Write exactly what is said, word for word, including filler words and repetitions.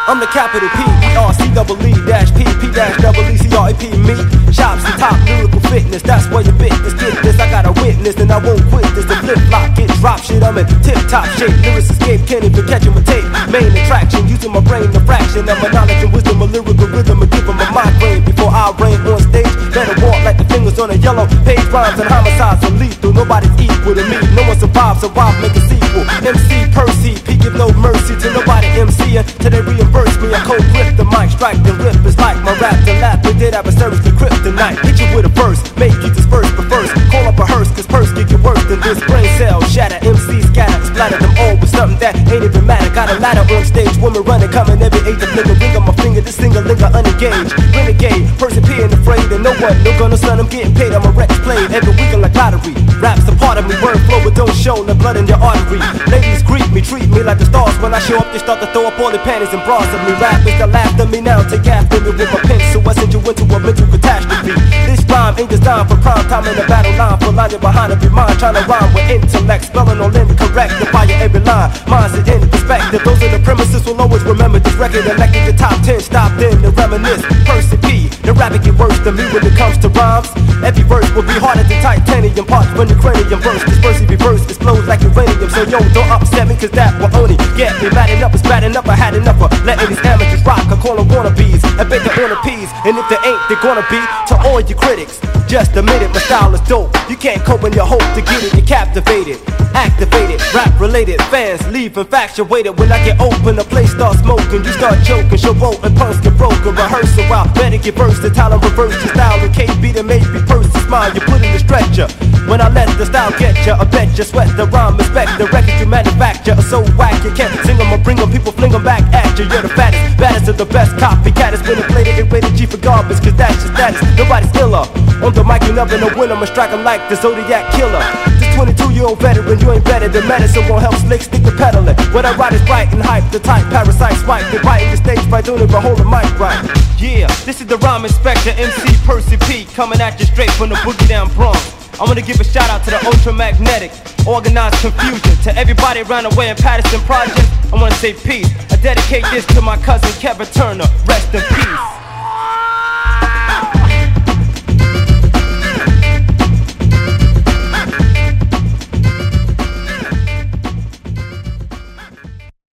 I'm the capital P, E R C double E dash P, P dash double E C R A P, me. Shops and top lyrical fitness, that's where your business get this. I got a witness and I won't quit this. The flip flop, get drop shit, I'm in tip top shape. Lyrics escape, can't even catch 'em with tape. Main attraction, using my brain, the fraction of my knowledge and wisdom, a lyrical rhythm, and give 'em a migraine before I rain on stage. Better walk like the fingers on a yellow page. Rhymes and homicides are lethal, nobody's equal to me. No one survives, so I'll make a sequel. M C Percy, P give no mercy to nobody MCing till they reimburse me. I cold grip the mic, strike and rip. It's like my rap to lap, but did have a service to kryptonite. Hit you with a verse, make you disperse, but first call up a hearse, cause purse get you worse than this. Brain cell shatter, M C scatter, splatter them all with something that ain't even matter. Got a ladder on stage, woman running, coming every eight to flick a ring on my finger. This single linger unengaged, renegade, person peeing afraid, and no one, no gonna son, I'm getting paid. I'm a Rex played every weekend like lottery. Rap's a part of me, word flow, but don't show the blood in your artery. Ladies greet me, treat me like the stars. When I show up, they start to throw up all the panties and bras of me. Rappers that laugh at me now, take after me with my pencil. I send you into a mental catastrophe. This rhyme ain't designed for prime time in the battle line. For lining behind every mind, trying to rhyme with intellect, spelling all incorrect, to fire every line. Minds are in perspective. Those are the premises will always remember this record. Elected the top ten, stopped in to reminisce. Percy P, the rapper get worse than me when it comes to rhymes. Every verse will be harder than titanium parts when the cranium burst. This Percy reverse explodes like uranium. So yo, don't upset me, cause that will only get me mad enough. It's bad enough, I had enough of letting these amateurs rock. I call them wannabes, I bet they're on a peas. And if they ain't, they're gonna be. To all your critics, just admit it, my style is dope. You can't cope when you hope to get it, you're captivated, activated, rap related. Fans leave infatuated when I get open. The place starts smoking, you start joking. Show vote and punks get broken. Rehearsal while better get versatile and reverse your style. And K B to maybe purse the smile you put in the stretcher. When I let the style get ya, I bet you sweat the rhyme, respect the records you manufacture. Are so whack you can't sing 'em or bring 'em, people fling 'em back at you. You're the fattest, baddest of the best copycat. It's been a play to get rated G for garbage, cause that's your status. Nobody's iller. On the mic you never know when I'ma strike 'em like the Zodiac Killer. This twenty-two year old veteran, you ain't better than medicine. Won't help slick, stick to peddling. What I write is right and hype, the type parasite swipe. They're biting the stage by doing it, but hold the mic right. Yeah, this is the rhyme inspector, M C Percy P, coming at you straight from the boogie down Bronx. I wanna give a shout out to the ultramagnetic, organized confusion. To everybody around the way in Patterson Project, I wanna say peace. I dedicate this to my cousin Kevin Turner, rest in peace.